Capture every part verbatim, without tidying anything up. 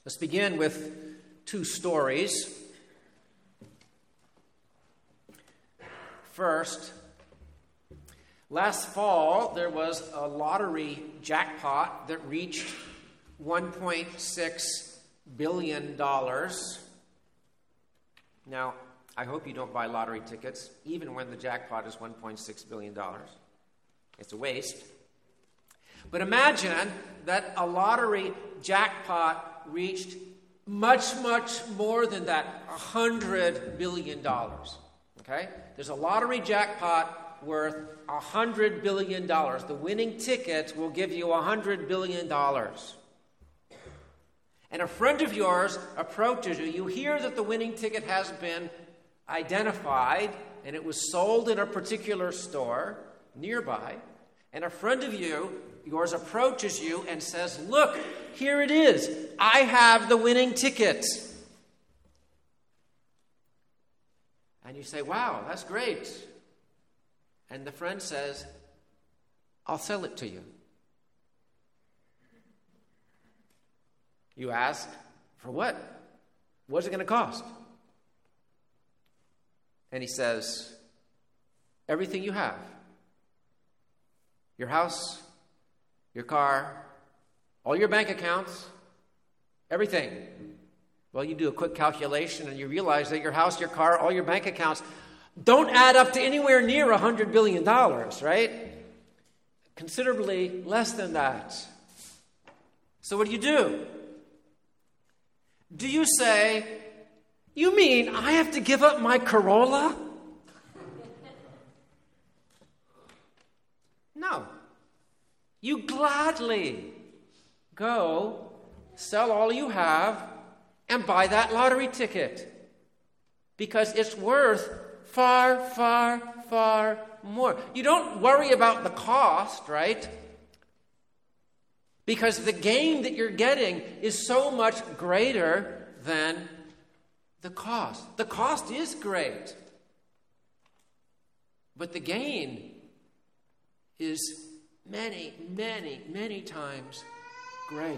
Let's begin with two stories. First, last fall there was a lottery jackpot that reached one point six billion dollars. Now, I hope you don't buy lottery tickets, even when the jackpot is one point six billion dollars. It's a waste. But imagine that a lottery jackpot reached much, much more than that, one hundred billion dollars. Okay? There's a lottery jackpot worth one hundred billion dollars. The winning ticket will give you one hundred billion dollars. And a friend of yours approaches you. You hear that the winning ticket has been identified and it was sold in a particular store nearby. And a friend of you, yours approaches you and says, "Look, here it is. I have the winning ticket." And you say, "Wow, that's great." And the friend says, "I'll sell it to you." You ask, "For what? What's it going to cost?" And he says, "Everything you have. Your house, your car, all your bank accounts, everything." Well, you do a quick calculation and you realize that your house, your car, all your bank accounts don't add up to anywhere near one hundred billion dollars, right? Considerably less than that. So what do you do? Do you say, "You mean I have to give up my Corolla?" No. You gladly go, sell all you have, and buy that lottery ticket. Because it's worth far, far, far more. You don't worry about the cost, right? Because the gain that you're getting is so much greater than the cost. The cost is great. But the gain is many, many, many times greater.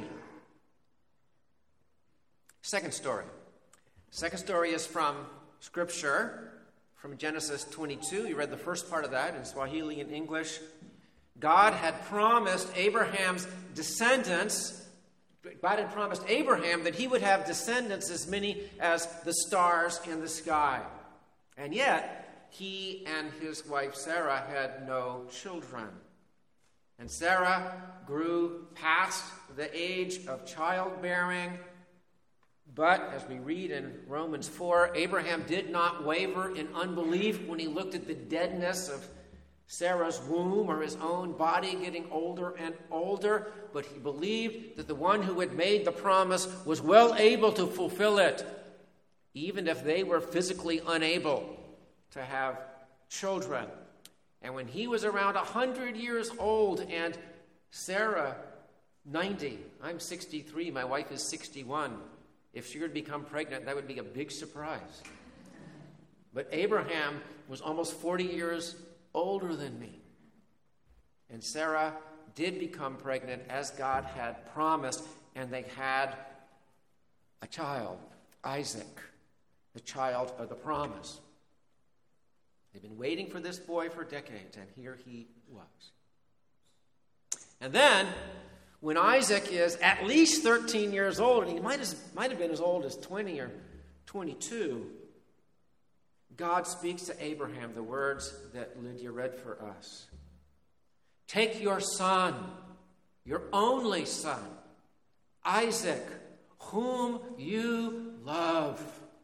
Second story. Second story is from Scripture, from Genesis twenty-two. You read the first part of that in Swahili and English. God had promised Abraham's descendants, God had promised Abraham that he would have descendants as many as the stars in the sky. And yet, he and his wife Sarah had no children. And Sarah grew past the age of childbearing. But, as we read in Romans four, Abraham did not waver in unbelief when he looked at the deadness of Sarah's womb or his own body getting older and older. But he believed that the one who had made the promise was well able to fulfill it, even if they were physically unable to have children. And when he was around one hundred years old and Sarah ninety, I'm sixty-three, my wife is sixty-one. If she would become pregnant, that would be a big surprise. But Abraham was almost forty years older than me. And Sarah did become pregnant as God had promised, and they had a child, Isaac, the child of the promise. They've been waiting for this boy for decades, and here he was. And then, when Isaac is at least thirteen years old, and he might, as, might have been as old as twenty or twenty-two, God speaks to Abraham the words that Lydia read for us. "Take your son, your only son, Isaac, whom you love,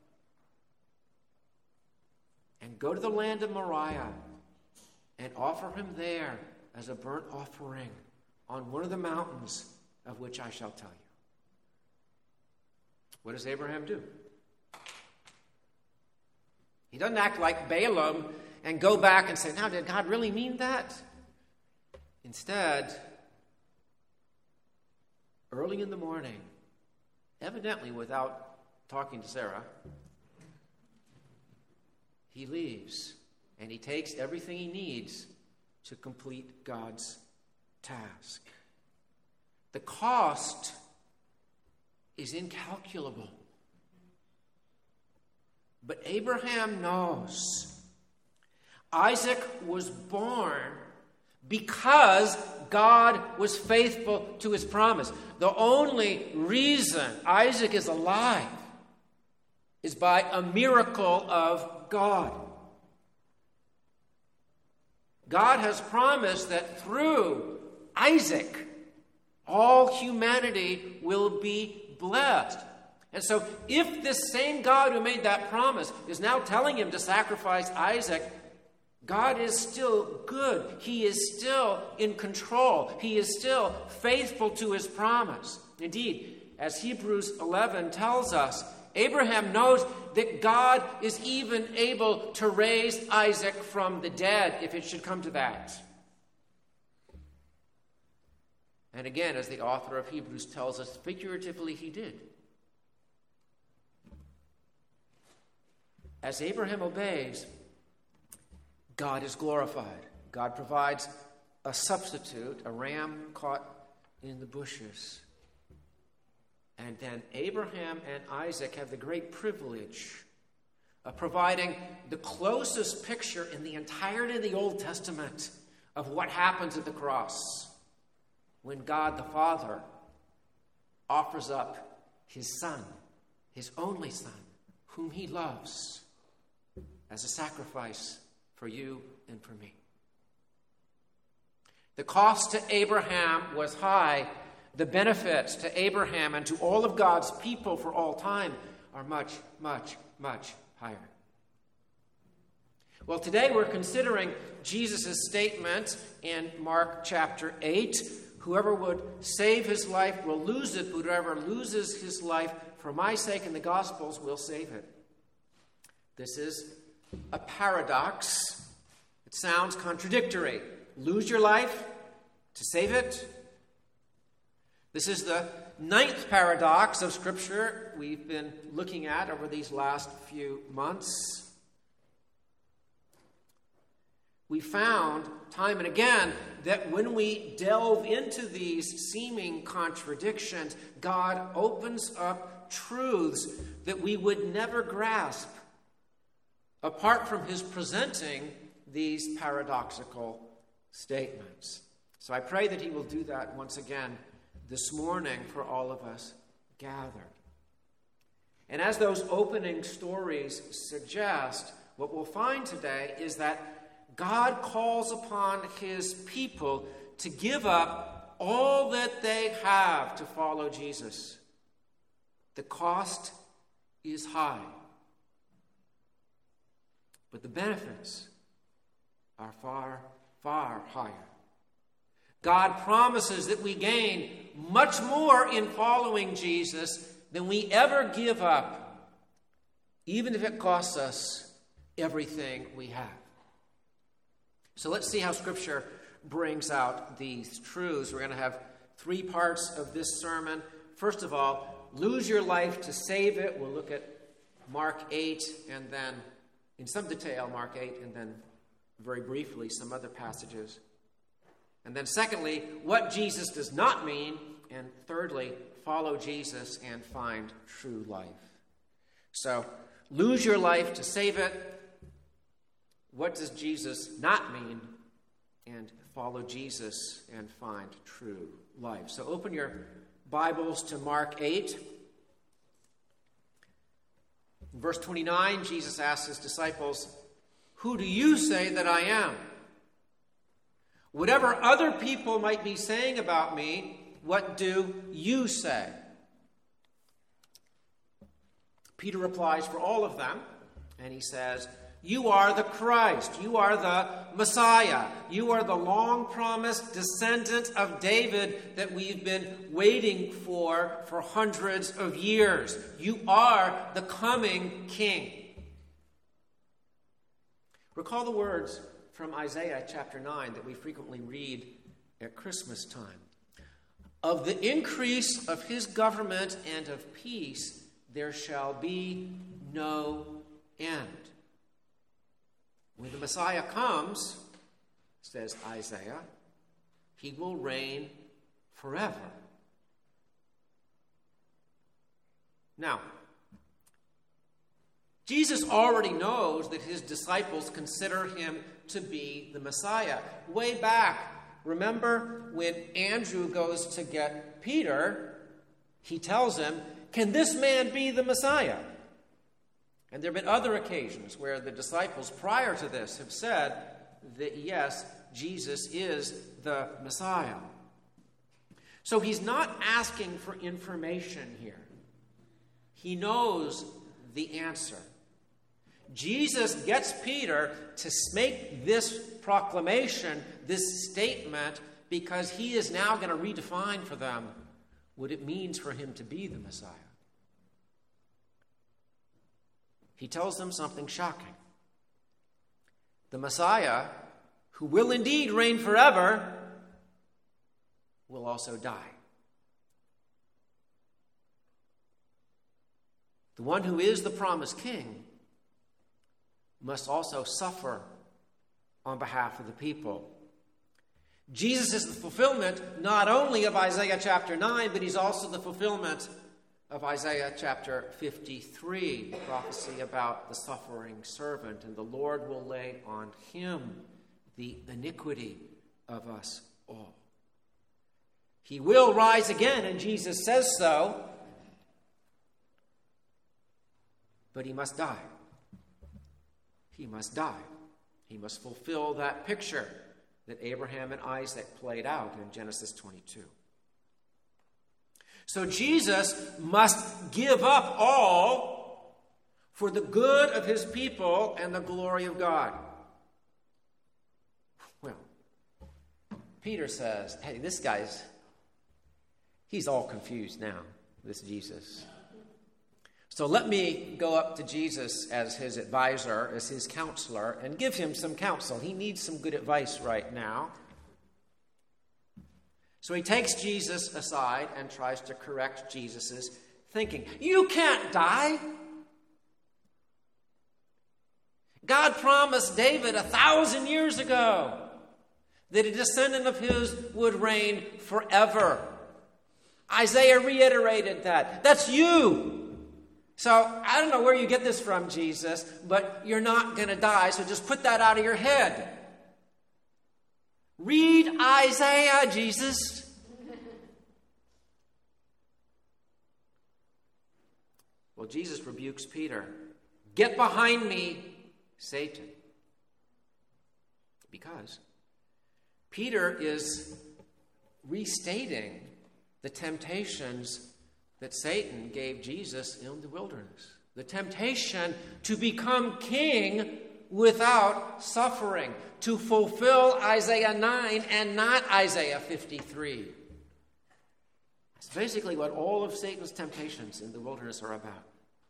and go to the land of Moriah and offer him there as a burnt offering on one of the mountains of which I shall tell you." What does Abraham do? He doesn't act like Balaam and go back and say, "Now, did God really mean that?" Instead, early in the morning, evidently without talking to Sarah, he leaves and he takes everything he needs to complete God's task. The cost is incalculable. But Abraham knows Isaac was born because God was faithful to his promise. The only reason Isaac is alive is by a miracle of God. God has promised that through Isaac, all humanity will be blessed. And so if this same God who made that promise is now telling him to sacrifice Isaac, God is still good. He is still in control. He is still faithful to his promise. Indeed, as Hebrews eleven tells us, Abraham knows that God is even able to raise Isaac from the dead if it should come to that. And again, as the author of Hebrews tells us, figuratively he did. As Abraham obeys, God is glorified. God provides a substitute, a ram caught in the bushes. And then Abraham and Isaac have the great privilege of providing the closest picture in the entirety of the Old Testament of what happens at the cross when God the Father offers up his Son, his only Son, whom he loves, as a sacrifice for you and for me. The cost to Abraham was high. The benefits to Abraham and to all of God's people for all time are much, much, much higher. Well, today we're considering Jesus' statement in Mark chapter eight. Whoever would save his life will lose it. Whoever loses his life for my sake and the Gospels will save it. This is a paradox. It sounds contradictory. Lose your life to save it. This is the ninth paradox of Scripture we've been looking at over these last few months. We found time and again that when we delve into these seeming contradictions, God opens up truths that we would never grasp apart from his presenting these paradoxical statements. So I pray that he will do that once again this morning for all of us gathered. And as those opening stories suggest, what we'll find today is that God calls upon his people to give up all that they have to follow Jesus. The cost is high, but the benefits are far, far higher. God promises that we gain much more in following Jesus than we ever give up, even if it costs us everything we have. So let's see how Scripture brings out these truths. We're going to have three parts of this sermon. First of all, lose your life to save it. We'll look at Mark eight, and then in some detail, Mark eight, and then very briefly some other passages. And then secondly, what Jesus does not mean. And thirdly, follow Jesus and find true life. So, lose your life to save it. What does Jesus not mean? And follow Jesus and find true life. So open your Bibles to Mark eight. In verse twenty-nine, Jesus asks his disciples, "Who do you say that I am?" Whatever other people might be saying about me, what do you say? Peter replies for all of them, and he says, "You are the Christ. You are the Messiah. You are the long-promised descendant of David that we've been waiting for for hundreds of years. You are the coming King." Recall the words from Isaiah chapter nine that we frequently read at Christmas time. "Of the increase of his government and of peace there shall be no end." When the Messiah comes, says Isaiah, he will reign forever. Now, Jesus already knows that his disciples consider him to be the Messiah. Way back, remember when Andrew goes to get Peter, he tells him, "Can this man be the Messiah?" And there have been other occasions where the disciples prior to this have said that, yes, Jesus is the Messiah. So he's not asking for information here. He knows the answer. Jesus gets Peter to make this proclamation, this statement, because he is now going to redefine for them what it means for him to be the Messiah. He tells them something shocking. The Messiah, who will indeed reign forever, will also die. The one who is the promised king must also suffer on behalf of the people. Jesus is the fulfillment not only of Isaiah chapter nine, but he's also the fulfillment of Isaiah chapter fifty-three, the prophecy about the suffering servant, and the Lord will lay on him the iniquity of us all. He will rise again, and Jesus says so, but he must die. He must die. He must fulfill that picture that Abraham and Isaac played out in Genesis twenty-two. So Jesus must give up all for the good of his people and the glory of God. Well, Peter says, hey, this guy's, he's all confused now, this Jesus. So let me go up to Jesus as his advisor, as his counselor, and give him some counsel. He needs some good advice right now. So he takes Jesus aside and tries to correct Jesus' thinking. You can't die. God promised David a thousand years ago that a descendant of his would reign forever. Isaiah reiterated that. That's you. So I don't know where you get this from, Jesus, but you're not going to die, so just put that out of your head. Read Isaiah, Jesus. Well, Jesus rebukes Peter. Get behind me, Satan. Because Peter is restating the temptations that Satan gave Jesus in the wilderness. The temptation to become king without suffering, to fulfill Isaiah nine and not Isaiah fifty-three. That's basically what all of Satan's temptations in the wilderness are about.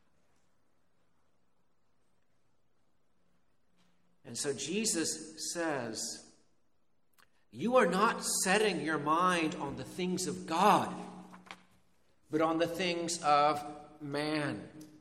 And so Jesus says, you are not setting your mind on the things of God, but on the things of man.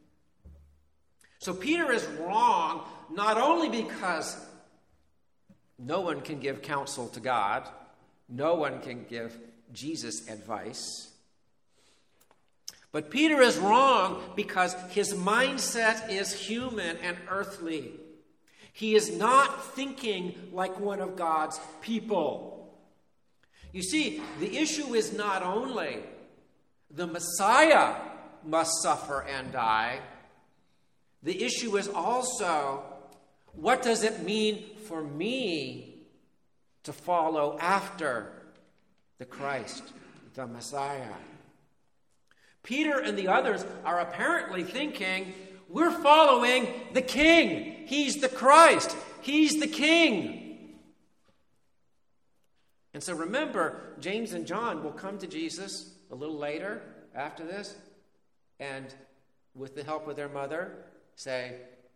So Peter is wrong, not only because no one can give counsel to God, no one can give Jesus advice, but Peter is wrong because his mindset is human and earthly. He is not thinking like one of God's people. You see, the issue is not only the Messiah must suffer and die. The issue is also, what does it mean for me to follow after the Christ, the Messiah? Peter and the others are apparently thinking, we're following the King. He's the Christ. He's the King. And so remember, James and John will come to Jesus a little later after this, and with the help of their mother, say,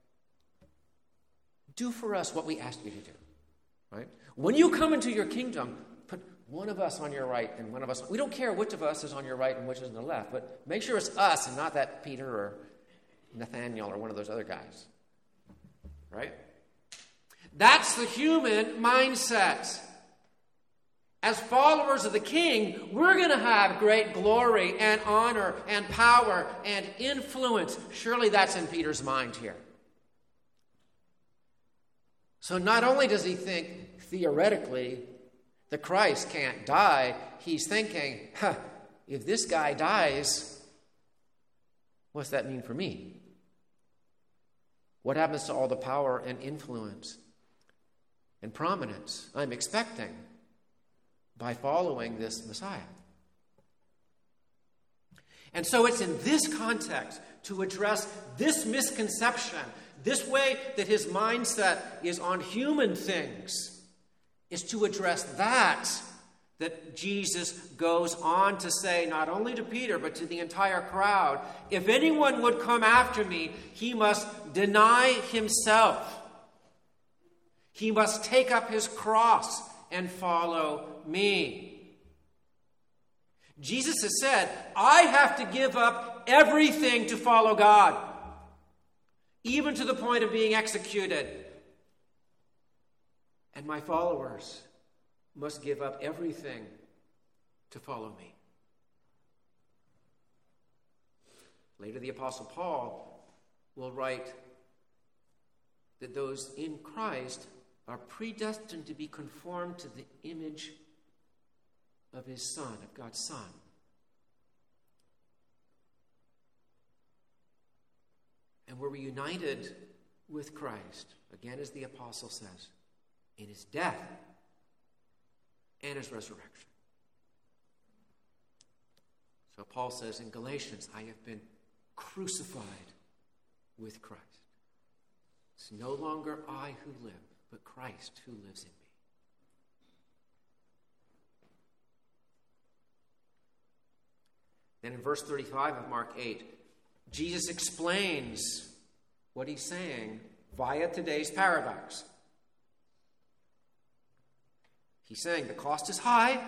do for us what we asked you to do. Right? When you come into your kingdom, put one of us on your right and one of us. We don't care which of us is on your right and which is on the left, but make sure it's us and not that Peter or Nathaniel or one of those other guys. Right? That's the human mindset. As followers of the King, we're going to have great glory and honor and power and influence. Surely that's in Peter's mind here. So not only does he think theoretically that Christ can't die, he's thinking, huh, if this guy dies, what's that mean for me? What happens to all the power and influence and prominence I'm expecting by following this Messiah? And so it's in this context, to address this misconception, this way that his mindset is on human things, is to address that, that Jesus goes on to say, not only to Peter, but to the entire crowd, if anyone would come after me, he must deny himself. He must take up his cross and follow me. Jesus has said, I have to give up everything to follow God, even to the point of being executed. And my followers must give up everything to follow me. Later, the Apostle Paul will write that those in Christ are predestined to be conformed to the image of his Son, of God's Son. And we're united with Christ, again as the apostle says, in his death and his resurrection. So Paul says in Galatians, I have been crucified with Christ. It's no longer I who live, but Christ who lives in me. Then in verse thirty-five of Mark eight, Jesus explains what he's saying via today's paradox. He's saying the cost is high,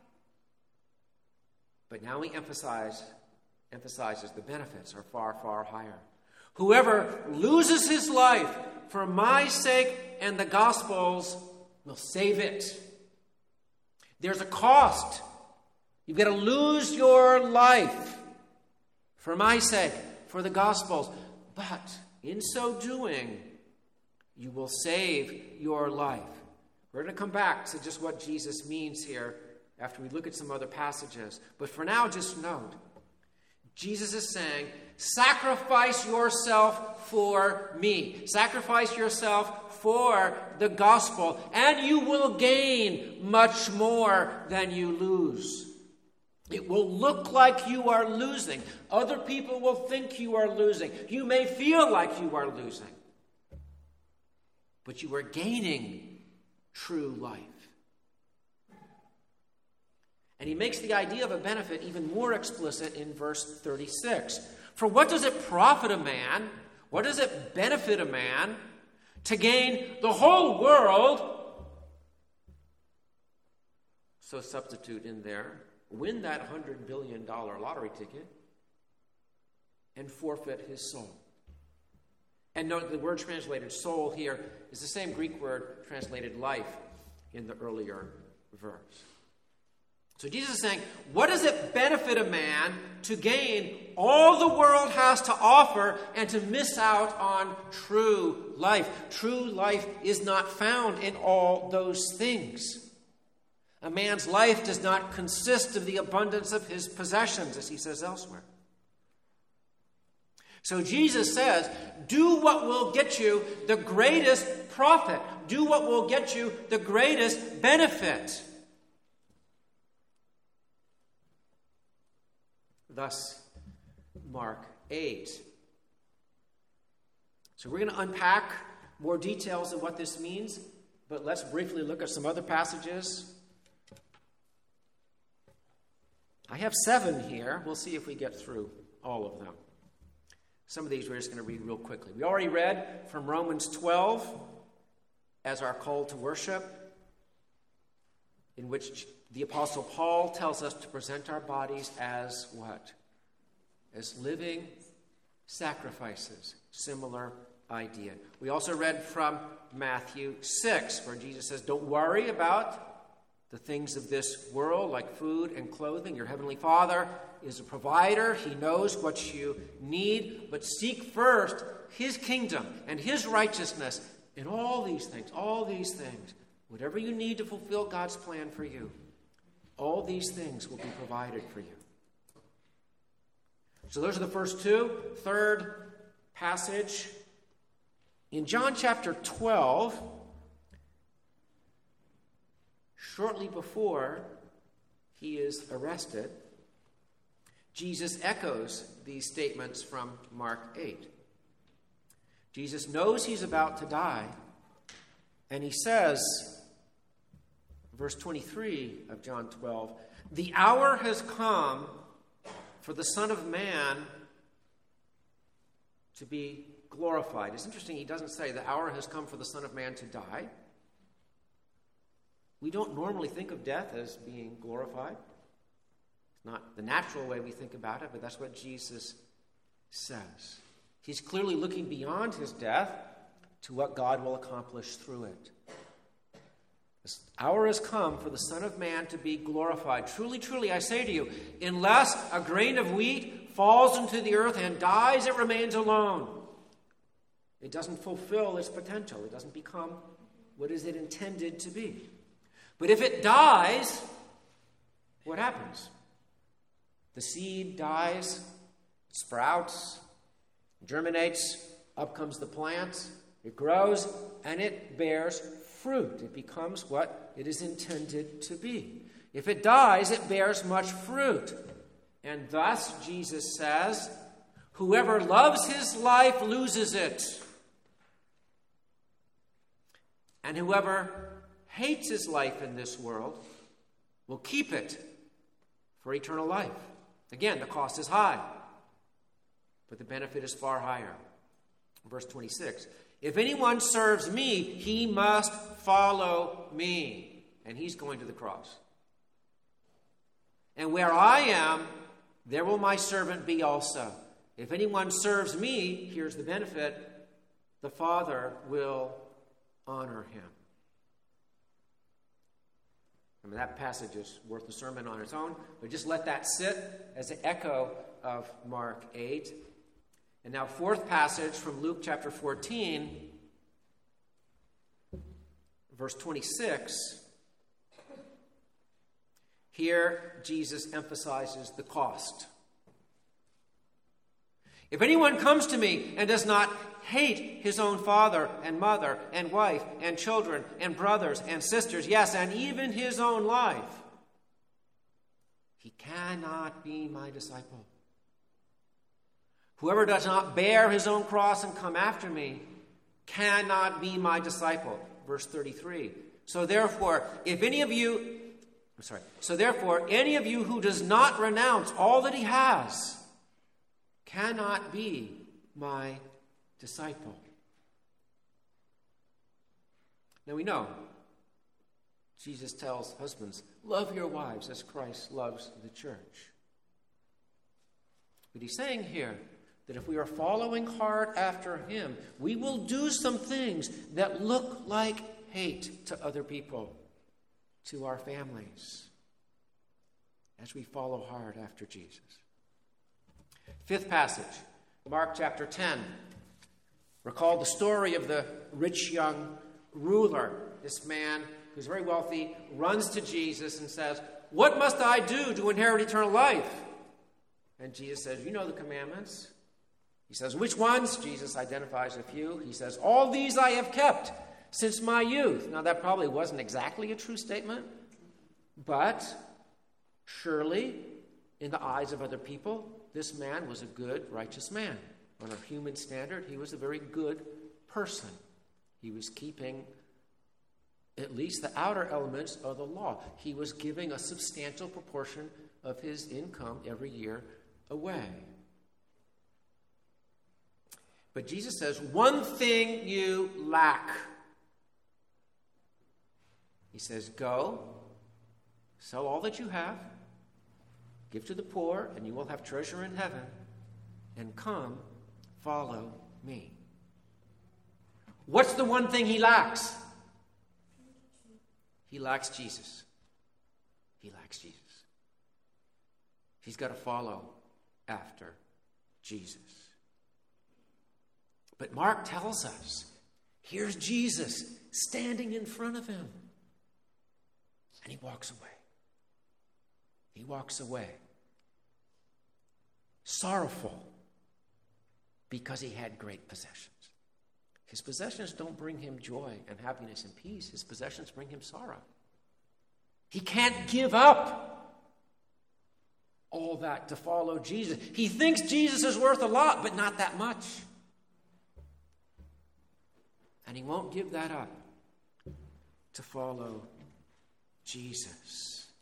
but now he emphasize, emphasizes the benefits are far, far higher. Whoever loses his life for my sake and the gospel's will save it. There's a cost. You've got to lose your life for my sake, for the gospel's. But in so doing, you will save your life. We're going to come back to just what Jesus means here after we look at some other passages. But for now, just note, Jesus is saying, sacrifice yourself for me. Sacrifice yourself for the gospel, and you will gain much more than you lose. It will look like you are losing. Other people will think you are losing. You may feel like you are losing. But you are gaining true life. And he makes the idea of a benefit even more explicit in verse thirty-six. For what does it profit a man? What does it benefit a man to gain the whole world? So substitute in there, win that one hundred billion dollars lottery ticket and forfeit his soul. And note the word translated soul here is the same Greek word translated life in the earlier verse. So Jesus is saying, what does it benefit a man to gain all the world has to offer and to miss out on true life? True life is not found in all those things. A man's life does not consist of the abundance of his possessions, as he says elsewhere. So Jesus says, do what will get you the greatest profit. Do what will get you the greatest benefit. Thus, Mark eight. So we're going to unpack more details of what this means, but let's briefly look at some other passages. I have seven here. We'll see if we get through all of them. Some of these we're just going to read real quickly. We already read from Romans twelve as our call to worship, in which the Apostle Paul tells us to present our bodies as what? As living sacrifices. Similar idea. We also read from Matthew six, where Jesus says, don't worry about the things of this world, like food and clothing. Your heavenly Father is a provider. He knows what you need. But seek first his kingdom and his righteousness, and all these things, all these things, whatever you need to fulfill God's plan for you, all these things will be provided for you. So those are the first two. Third passage. In John chapter twelve, shortly before he is arrested, Jesus echoes these statements from Mark eight. Jesus knows he's about to die, and he says, verse twenty-three of John twelve, "The hour has come for the Son of Man to be glorified." It's interesting, he doesn't say the hour has come for the Son of Man to die. We don't normally think of death as being glorified. It's not the natural way we think about it, but that's what Jesus says. He's clearly looking beyond his death to what God will accomplish through it. This hour has come for the Son of Man to be glorified. Truly, truly, I say to you, unless a grain of wheat falls into the earth and dies, it remains alone. It doesn't fulfill its potential. It doesn't become what is it intended to be. But if it dies, what happens? The seed dies, sprouts, germinates, up comes the plant, it grows, and it bears fruit. It becomes what it is intended to be. If it dies, it bears much fruit. And thus, Jesus says, whoever loves his life loses it. And whoever hates his life in this world will keep it for eternal life. Again, the cost is high, but the benefit is far higher. Verse twenty-six, if anyone serves me, he must follow me. And he's going to the cross. And where I am, there will my servant be also. If anyone serves me, here's the benefit, the Father will honor him. I mean, that passage is worth a sermon on its own, but just let that sit as an echo of Mark eight. And now, fourth passage from Luke chapter fourteen, verse twenty-six. Here, Jesus emphasizes the cost. If anyone comes to me and does not hate his own father and mother and wife and children and brothers and sisters, yes, and even his own life, he cannot be my disciple. Whoever does not bear his own cross and come after me cannot be my disciple. Verse thirty-three. So therefore, if any of you, I'm sorry, so therefore, any of you who does not renounce all that he has cannot be my disciple. Now we know Jesus tells husbands, love your wives as Christ loves the church. But he's saying here that if we are following hard after him, we will do some things that look like hate to other people, to our families, as we follow hard after Jesus. Fifth passage, Mark chapter ten. Recall the story of the rich young ruler. This man who's very wealthy runs to Jesus and says, what must I do to inherit eternal life? And Jesus says, you know the commandments. He says, which ones? Jesus identifies a few. He says, all these I have kept since my youth. Now that probably wasn't exactly a true statement, but surely in the eyes of other people, this man was a good, righteous man. On a human standard, he was a very good person. He was keeping at least the outer elements of the law. He was giving a substantial proportion of his income every year away. But Jesus says, one thing you lack. He says, go, sell all that you have, give to the poor, and you will have treasure in heaven, and come, follow me. What's the one thing he lacks? He lacks Jesus. he lacks Jesus. He's got to follow after Jesus. But Mark tells us, here's Jesus standing in front of him. And he walks away. He walks away. Sorrowful because he had great possessions. His possessions don't bring him joy and happiness and peace. His possessions bring him sorrow. He can't give up all that to follow Jesus. He thinks Jesus is worth a lot, but not that much. And he won't give that up to follow Jesus.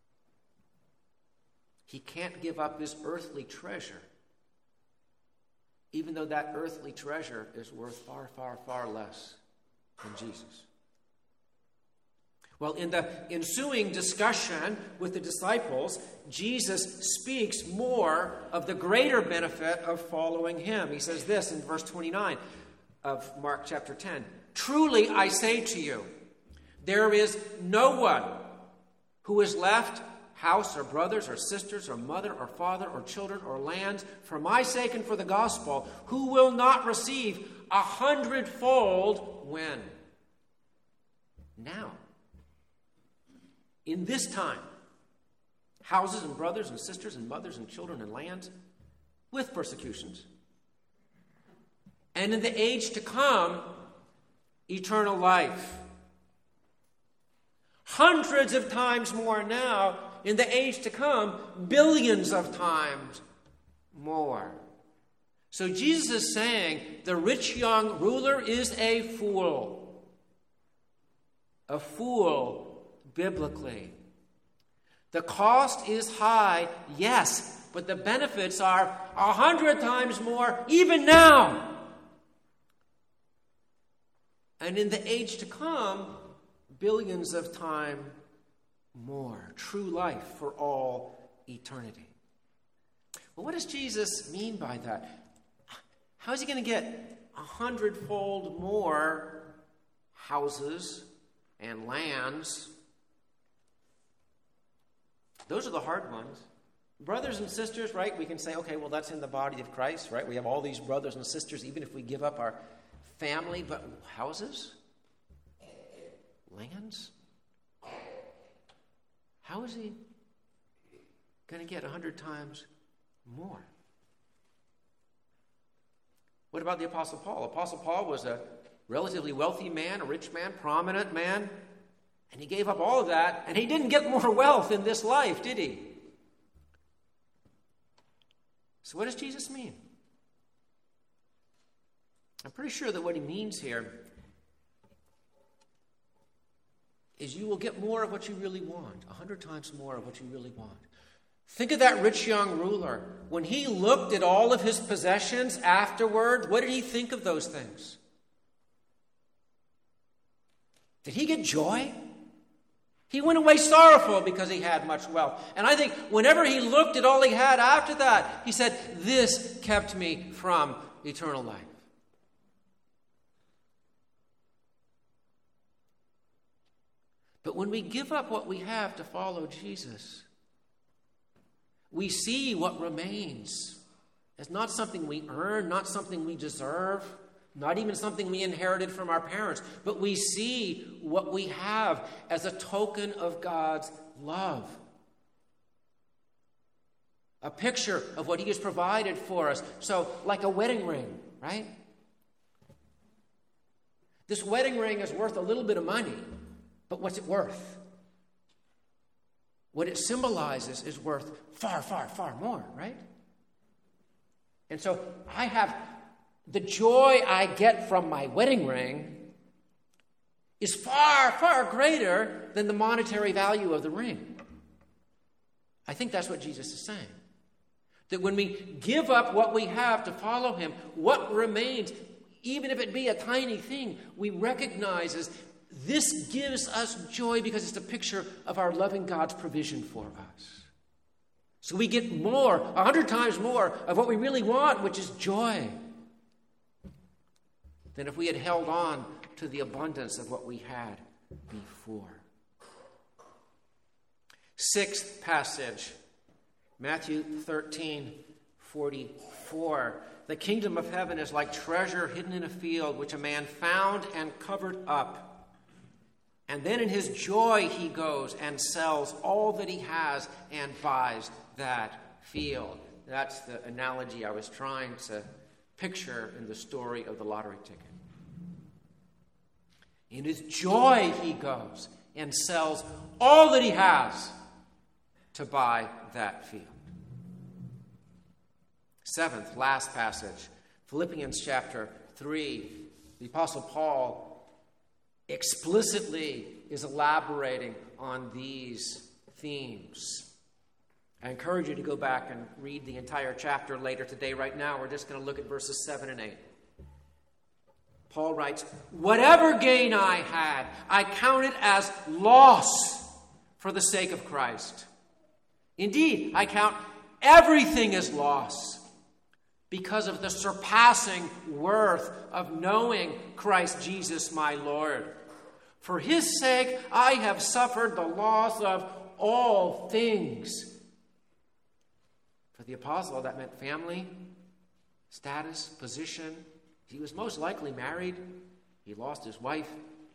He can't give up his earthly treasure, even though that earthly treasure is worth far, far, far less than Jesus. Well, in the ensuing discussion with the disciples, Jesus speaks more of the greater benefit of following him. He says this in verse twenty-nine of Mark chapter ten. Truly I say to you, there is no one who has left house or brothers or sisters or mother or father or children or lands for my sake and for the gospel, who will not receive a hundredfold when? Now. In this time, houses and brothers and sisters and mothers and children and lands with persecutions. And in the age to come, eternal life. Hundreds of times more now. In the age to come, billions of times more. So Jesus is saying the rich young ruler is a fool. A fool biblically. The cost is high, yes, but the benefits are a hundred times more even now. And in the age to come, billions of times more. True life for all eternity. Well, what does Jesus mean by that? How is he going to get a hundredfold more houses and lands? Those are the hard ones. Brothers and sisters, right? We can say, okay, well, that's in the body of Christ, right? We have all these brothers and sisters, even if we give up our family, but houses? Lands? How is he going to get a hundred times more? What about the Apostle Paul? Apostle Paul was a relatively wealthy man, a rich man, prominent man, and he gave up all of that, and he didn't get more wealth in this life, did he? So what does Jesus mean? I'm pretty sure that what he means here is you will get more of what you really want, a hundred times more of what you really want. Think of that rich young ruler. When he looked at all of his possessions afterward, what did he think of those things? Did he get joy? He went away sorrowful because he had much wealth. And I think whenever he looked at all he had after that, he said, this kept me from eternal life. But when we give up what we have to follow Jesus, we see what remains. It's not something we earn, not something we deserve, not even something we inherited from our parents, but we see what we have as a token of God's love. A picture of what he has provided for us. So, like a wedding ring, right? This wedding ring is worth a little bit of money. But what's it worth? What it symbolizes is worth far, far, far more, right? And so I have the joy I get from my wedding ring is far, far greater than the monetary value of the ring. I think that's what Jesus is saying. That when we give up what we have to follow him, what remains, even if it be a tiny thing, we recognize as this gives us joy because it's a picture of our loving God's provision for us. So we get more, a hundred times more of what we really want, which is joy, than if we had held on to the abundance of what we had before. Sixth passage, Matthew thirteen forty-four. The kingdom of heaven is like treasure hidden in a field, which a man found and covered up. And then in his joy he goes and sells all that he has and buys that field. That's the analogy I was trying to picture in the story of the lottery ticket. In his joy he goes and sells all that he has to buy that field. Seventh, last passage, Philippians chapter three. The Apostle Paul explicitly is elaborating on these themes. I encourage you to go back and read the entire chapter later today. Right now, we're just going to look at verses seven and eight. Paul writes, "Whatever gain I had, I counted as loss for the sake of Christ. Indeed, I count everything as loss because of the surpassing worth of knowing Christ Jesus my Lord. For his sake, I have suffered the loss of all things." For the apostle, that meant family, status, position. He was most likely married. He lost his wife.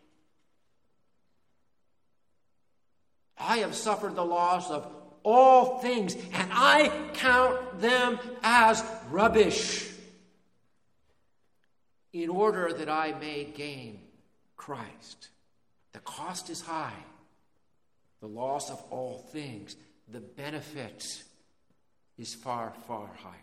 "I have suffered the loss of all things, and I count them as rubbish, in order that I may gain Christ." The cost is high. The loss of all things. The benefit is far, far higher.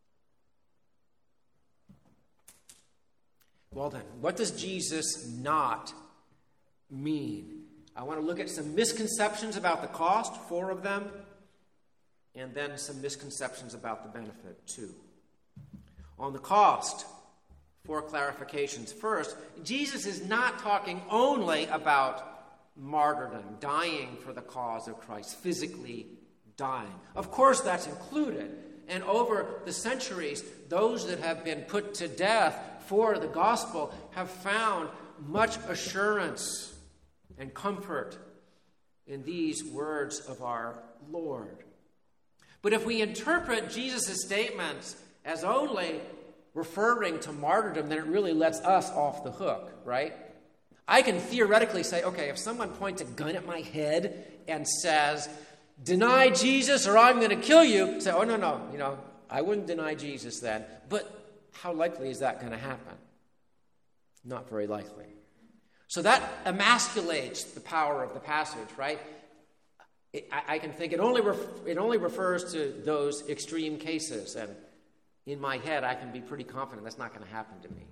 Well then, what does Jesus not mean? I want to look at some misconceptions about the cost, four of them, and then some misconceptions about the benefit, too. On the cost, four clarifications. First, Jesus is not talking only about martyrdom, dying for the cause of Christ, physically dying. Of course, that's included. And over the centuries, those that have been put to death for the gospel have found much assurance and comfort in these words of our Lord. But if we interpret Jesus' statements as only referring to martyrdom, then it really lets us off the hook, right? I can theoretically say, okay, if someone points a gun at my head and says, "Deny Jesus or I'm going to kill you," say, "Oh, no, no, you know, I wouldn't deny Jesus then." But how likely is that going to happen? Not very likely. So that emasculates the power of the passage, right? It, I, I can think it only ref, it only refers to those extreme cases, and in my head I can be pretty confident that's not going to happen to me.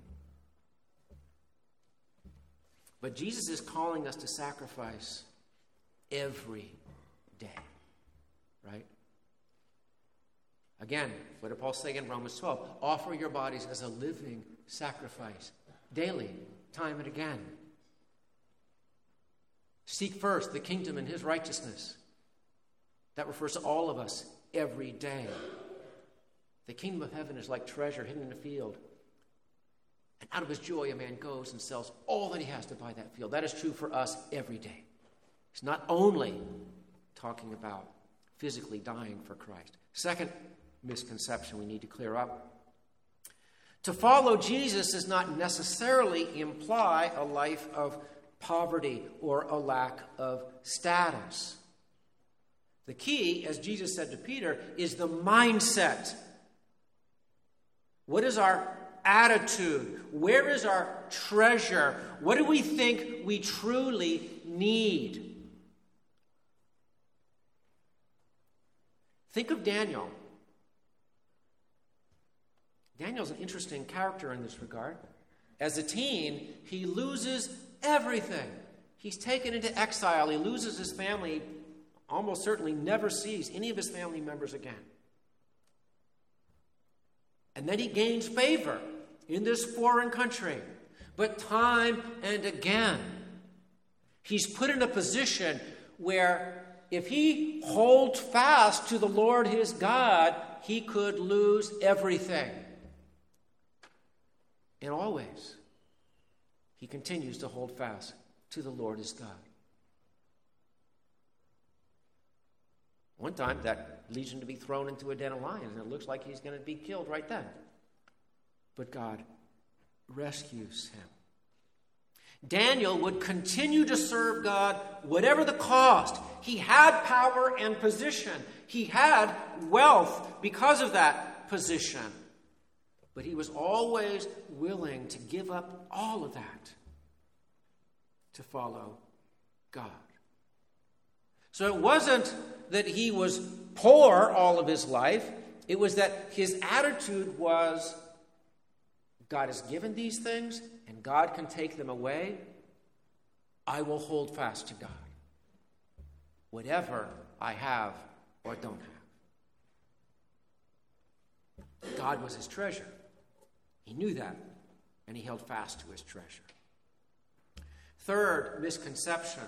But Jesus is calling us to sacrifice every day, right? Again, what did Paul say in Romans twelve? Offer your bodies as a living sacrifice, daily, time and again. Seek first the kingdom and his righteousness. That refers to all of us every day. The kingdom of heaven is like treasure hidden in a field. And out of his joy, a man goes and sells all that he has to buy that field. That is true for us every day. It's not only talking about physically dying for Christ. Second misconception we need to clear up. To follow Jesus does not necessarily imply a life of poverty or a lack of status. The key, as Jesus said to Peter, is the mindset. What is our attitude? Where is our treasure? What do we think we truly need? Think of Daniel. Daniel's an interesting character in this regard. As a teen, he loses everything. He's taken into exile. He loses his family. Almost certainly never sees any of his family members again. And then he gains favor in this foreign country. But time and again, he's put in a position where if he holds fast to the Lord his God, he could lose everything. And always, he continues to hold fast to the Lord his God. One time, that leads him to be thrown into a den of lions, and it looks like he's going to be killed right then. But God rescues him. Daniel would continue to serve God whatever the cost. He had power and position. He had wealth because of that position. But he was always willing to give up all of that to follow God. So it wasn't that he was poor all of his life. It was that his attitude was, God has given these things, and God can take them away. I will hold fast to God, whatever I have or don't have. God was his treasure. He knew that, and he held fast to his treasure. Third misconception.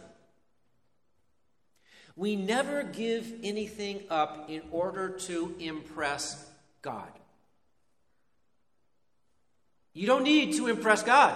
We never give anything up in order to impress God. You don't need to impress God.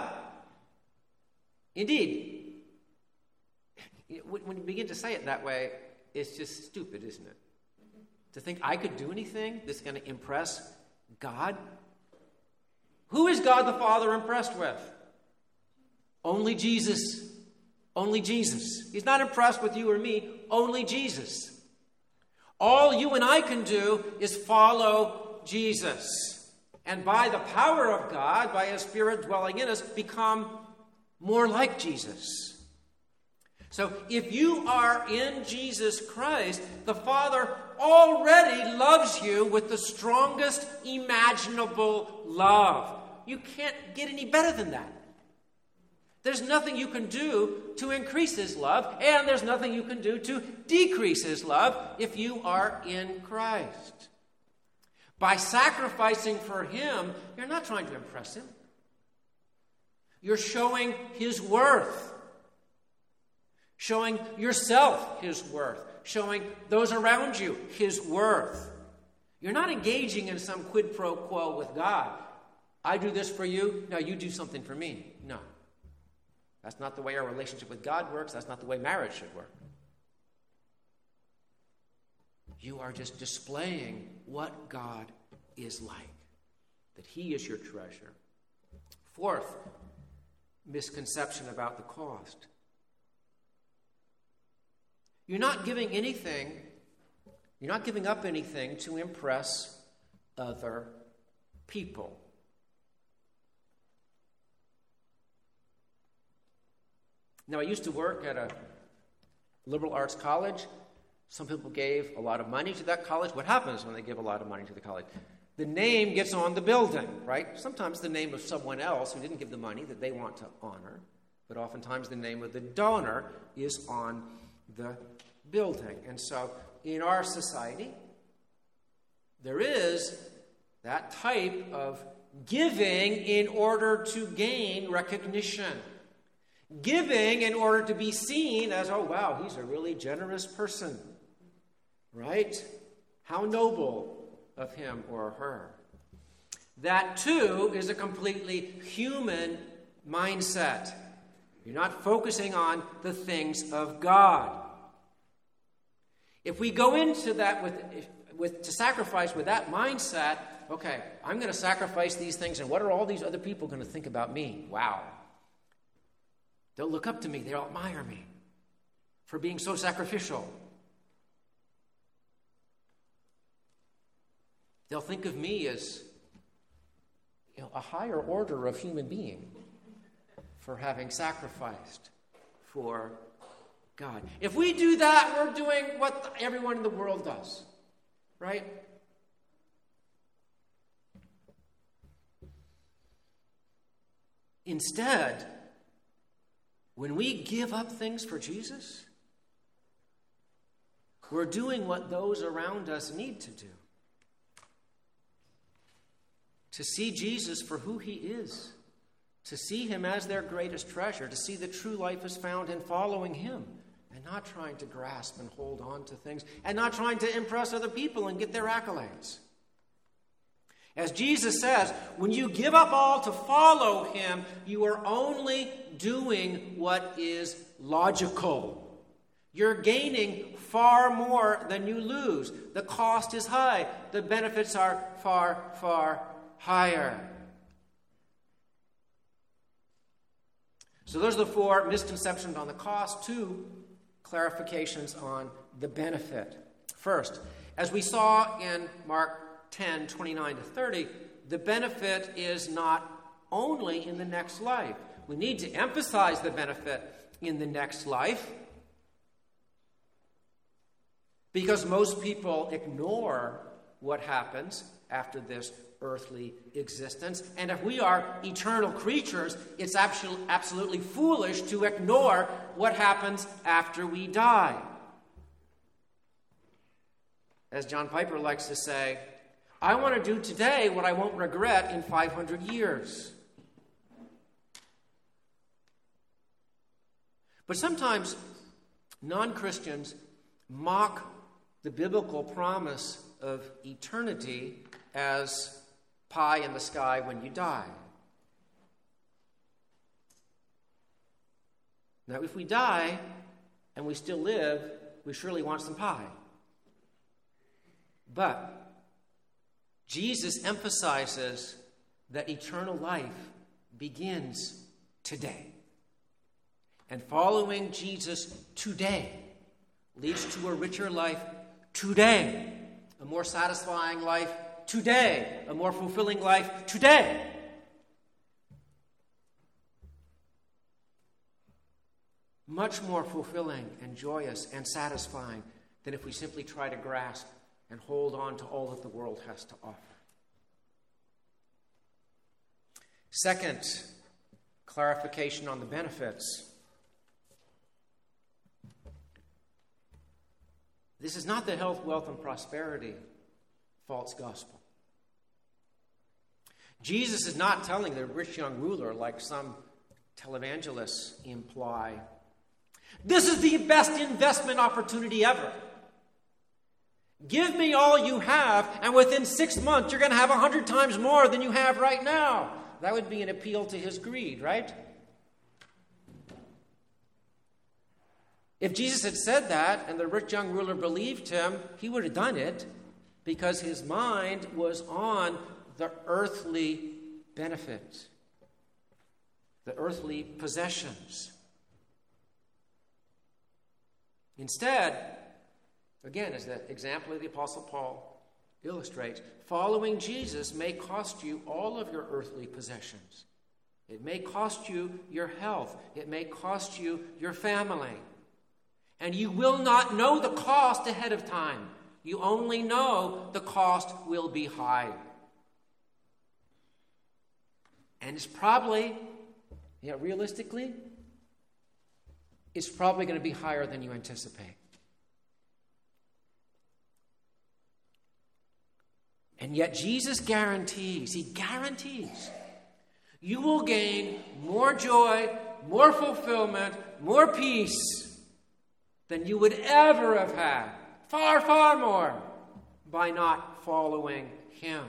Indeed, when you begin to say it that way, it's just stupid, isn't it? To think I could do anything that's going to impress God. Who is God the Father impressed with? Only Jesus. Only Jesus. He's not impressed with you or me. Only Jesus. All you and I can do is follow Jesus. And by the power of God, by his Spirit dwelling in us, become more like Jesus. So if you are in Jesus Christ, the Father already loves you with the strongest imaginable love. You can't get any better than that. There's nothing you can do to increase his love, and there's nothing you can do to decrease his love if you are in Christ. By sacrificing for him, you're not trying to impress him. You're showing his worth. Showing yourself his worth. Showing those around you his worth. You're not engaging in some quid pro quo with God. I do this for you, now you do something for me. No. That's not the way our relationship with God works. That's not the way marriage should work. You are just displaying what God is like. That he is your treasure. Fourth misconception about the cost. You're not giving anything, you're not giving up anything to impress other people. Now, I used to work at a liberal arts college. Some people gave a lot of money to that college. What happens when they give a lot of money to the college? The name gets on the building, right? Sometimes the name of someone else who didn't give the money that they want to honor, but oftentimes the name of the donor is on the building. And so in our society, there is that type of giving in order to gain recognition. Giving in order to be seen as, oh, wow, he's a really generous person. Right? How noble of him or her. That, too, is a completely human mindset. You're not focusing on the things of God. If we go into that with, with to sacrifice with that mindset, okay, I'm going to sacrifice these things, and what are all these other people going to think about me? Wow. They'll look up to me. They'll admire me for being so sacrificial. They'll think of me as, you know, a higher order of human being for having sacrificed for God. If we do that, we're doing what everyone in the world does, right? Instead, when we give up things for Jesus, we're doing what those around us need to do. To see Jesus for who he is. To see him as their greatest treasure. To see that true life is found in following him. And not trying to grasp and hold on to things. And not trying to impress other people and get their accolades. As Jesus says, when you give up all to follow him, you are only doing what is logical. You're gaining far more than you lose. The cost is high. The benefits are far, far higher. So those are the four misconceptions on the cost. Two clarifications on the benefit. First, as we saw in Mark ten, twenty-nine to thirty, the benefit is not only in the next life. We need to emphasize the benefit in the next life because most people ignore what happens after this earthly existence. And if we are eternal creatures, it's absolutely foolish to ignore what happens after we die. As John Piper likes to say, I want to do today what I won't regret in five hundred years. But sometimes non-Christians mock the biblical promise of eternity as pie in the sky when you die. Now, if we die and we still live, we surely want some pie. But Jesus emphasizes that eternal life begins today. And following Jesus today leads to a richer life today, a more satisfying life today, a more fulfilling life today. Much more fulfilling and joyous and satisfying than if we simply try to grasp and hold on to all that the world has to offer. Second, clarification on the benefits. This is not the health, wealth, and prosperity false gospel. Jesus is not telling the rich young ruler, like some televangelists imply, this is the best investment opportunity ever. Give me all you have, and within six months you're going to have a hundred times more than you have right now. That would be an appeal to his greed, right? If Jesus had said that and the rich young ruler believed him, he would have done it because his mind was on the earthly benefit, the earthly possessions. Instead, again, as the example of the Apostle Paul illustrates, following Jesus may cost you all of your earthly possessions. It may cost you your health. It may cost you your family. And you will not know the cost ahead of time. You only know the cost will be high. And it's probably, yeah, realistically, it's probably going to be higher than you anticipate. And yet Jesus guarantees, he guarantees, you will gain more joy, more fulfillment, more peace than you would ever have had, far, far more, by not following him.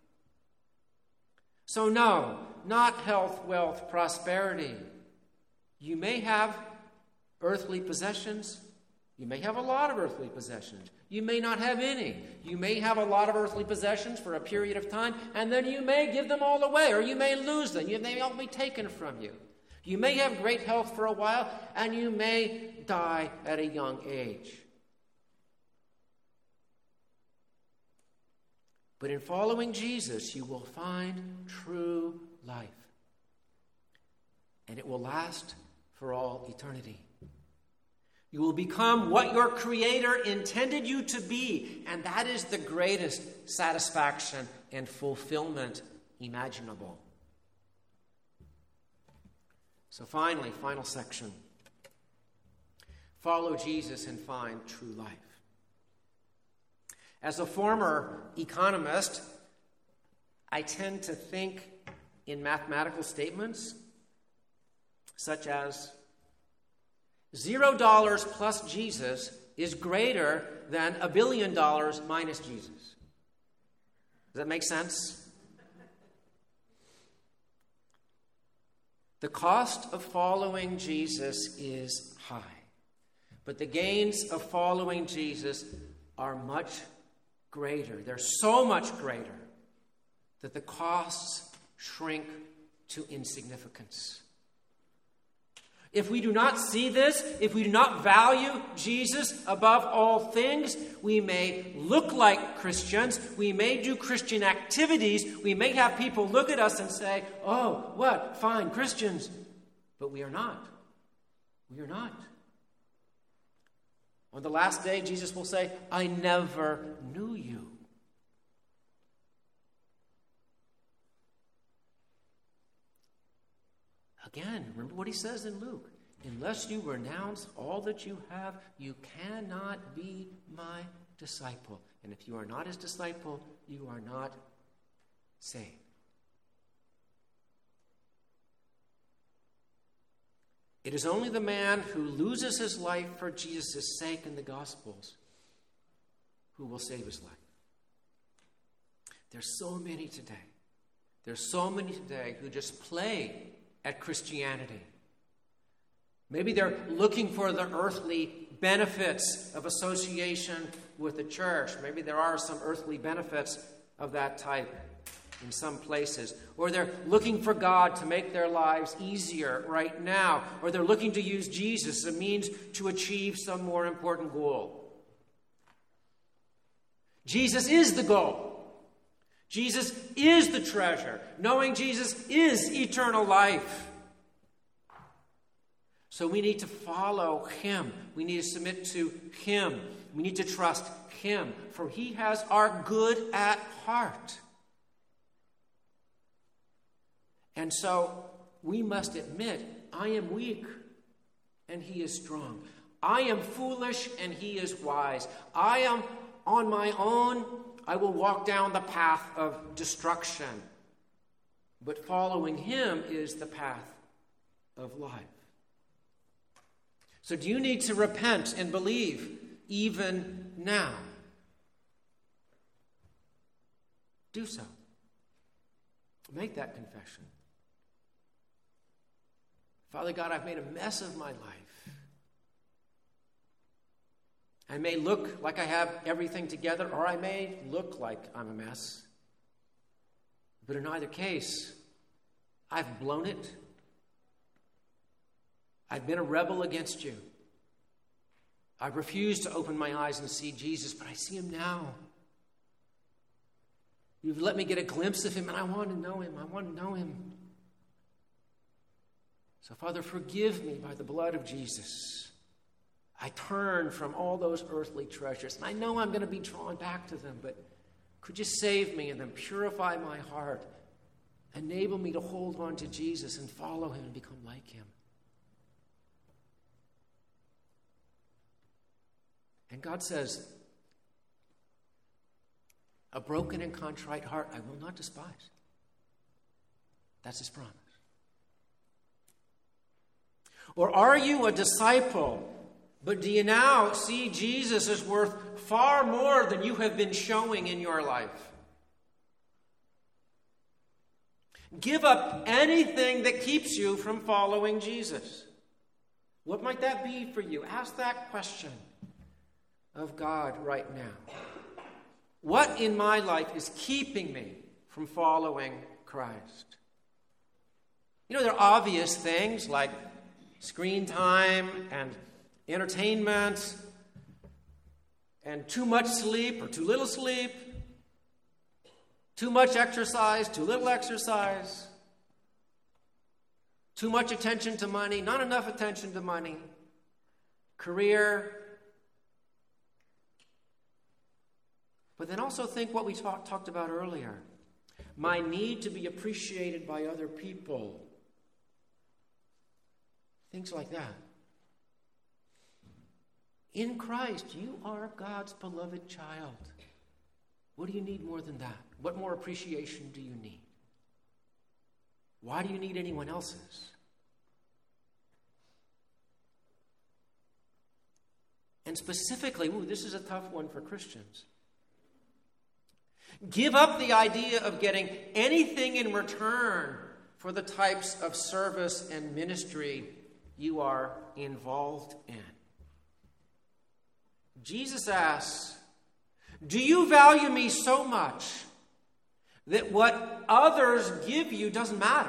So no, not health, wealth, prosperity. You may have earthly possessions. You may have a lot of earthly possessions. You may not have any. You may have a lot of earthly possessions for a period of time, and then you may give them all away, or you may lose them. They may all be taken from you. You may have great health for a while, and you may die at a young age. But in following Jesus, you will find true life. And it will last for all eternity. You will become what your Creator intended you to be, and that is the greatest satisfaction and fulfillment imaginable. So finally, final section. Follow Jesus and find true life. As a former economist, I tend to think in mathematical statements such as zero dollars plus Jesus is greater than a billion dollars minus Jesus. Does that make sense? The cost of following Jesus is high. But the gains of following Jesus are much greater. They're so much greater that the costs shrink to insignificance. If we do not see this, if we do not value Jesus above all things, we may look like Christians, we may do Christian activities, we may have people look at us and say, oh, what? Fine, Christians. But we are not. We are not. On the last day, Jesus will say, I never knew you. Again, remember what he says in Luke. Unless you renounce all that you have, you cannot be my disciple. And if you are not his disciple, you are not saved. It is only the man who loses his life for Jesus' sake in the Gospels who will save his life. There's so many today. There's so many today who just play at Christianity. Maybe they're looking for the earthly benefits of association with the church. Maybe there are some earthly benefits of that type in some places. Or they're looking for God to make their lives easier right now. Or they're looking to use Jesus as a means to achieve some more important goal. Jesus is the goal. Jesus is the treasure. Knowing Jesus is eternal life. So we need to follow him. We need to submit to him. We need to trust him, for he has our good at heart. And so we must admit, I am weak and he is strong. I am foolish and he is wise. I am on my own. I will walk down the path of destruction. But following him is the path of life. So do you need to repent and believe even now? Do so. Make that confession. Father God, I've made a mess of my life. I may look like I have everything together, or I may look like I'm a mess. But in either case, I've blown it. I've been a rebel against you. I've refused to open my eyes and see Jesus, but I see him now. You've let me get a glimpse of him, and I want to know him. I want to know him. So, Father, forgive me by the blood of Jesus. I turn from all those earthly treasures, and I know I'm going to be drawn back to them, but could you save me and then purify my heart? Enable me to hold on to Jesus and follow him and become like him. And God says, a broken and contrite heart I will not despise. That's his promise. Or are you a disciple, but do you now see Jesus as worth far more than you have been showing in your life? Give up anything that keeps you from following Jesus. What might that be for you? Ask that question of God right now. What in my life is keeping me from following Christ? You know, there are obvious things like screen time and entertainment and too much sleep or too little sleep, too much exercise, too little exercise, too much attention to money, not enough attention to money, career. But then also think what we talk, talked about earlier. My need to be appreciated by other people. Things like that. In Christ, you are God's beloved child. What do you need more than that? What more appreciation do you need? Why do you need anyone else's? And specifically, ooh, this is a tough one for Christians. Give up the idea of getting anything in return for the types of service and ministry you are involved in. Jesus asks, do you value me so much that what others give you doesn't matter?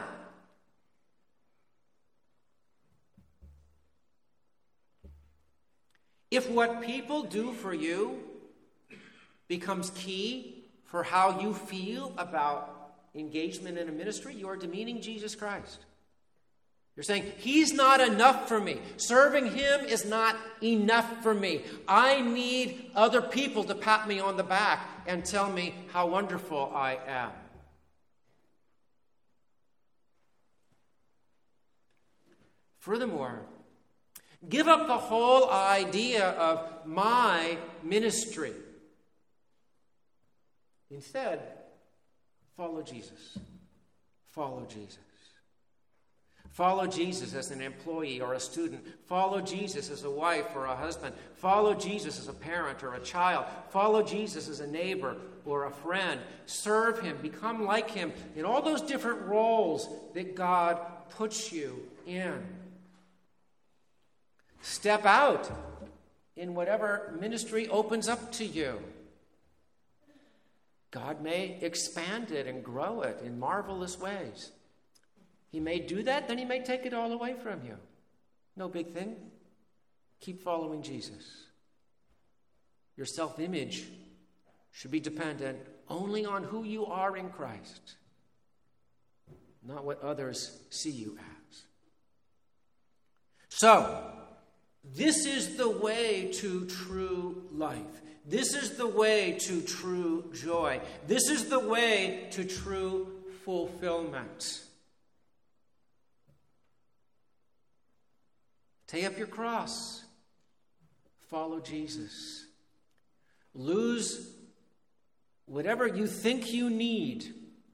If what people do for you becomes key for how you feel about engagement in a ministry, you are demeaning Jesus Christ. You're saying, he's not enough for me. Serving him is not enough for me. I need other people to pat me on the back and tell me how wonderful I am. Furthermore, give up the whole idea of my ministry. Instead, follow Jesus. Follow Jesus. Follow Jesus as an employee or a student. Follow Jesus as a wife or a husband. Follow Jesus as a parent or a child. Follow Jesus as a neighbor or a friend. Serve him. Become like him in all those different roles that God puts you in. Step out in whatever ministry opens up to you. God may expand it and grow it in marvelous ways. He may do that, then he may take it all away from you. No big thing. Keep following Jesus. Your self-image should be dependent only on who you are in Christ, not what others see you as. So, this is the way to true life. This is the way to true joy. This is the way to true fulfillment. Take up your cross. Follow Jesus. Lose whatever you think you need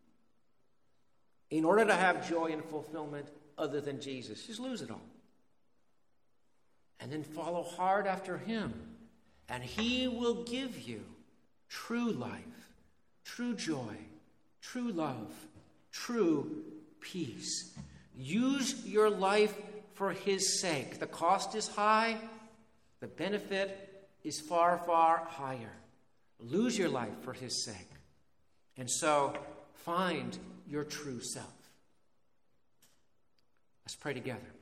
in order to have joy and fulfillment other than Jesus. Just lose it all. And then follow hard after him. And he will give you true life, true joy, true love, true peace. Use your life for his sake. The cost is high. The benefit is far, far higher. Lose your life for his sake. And so find your true self. Let's pray together.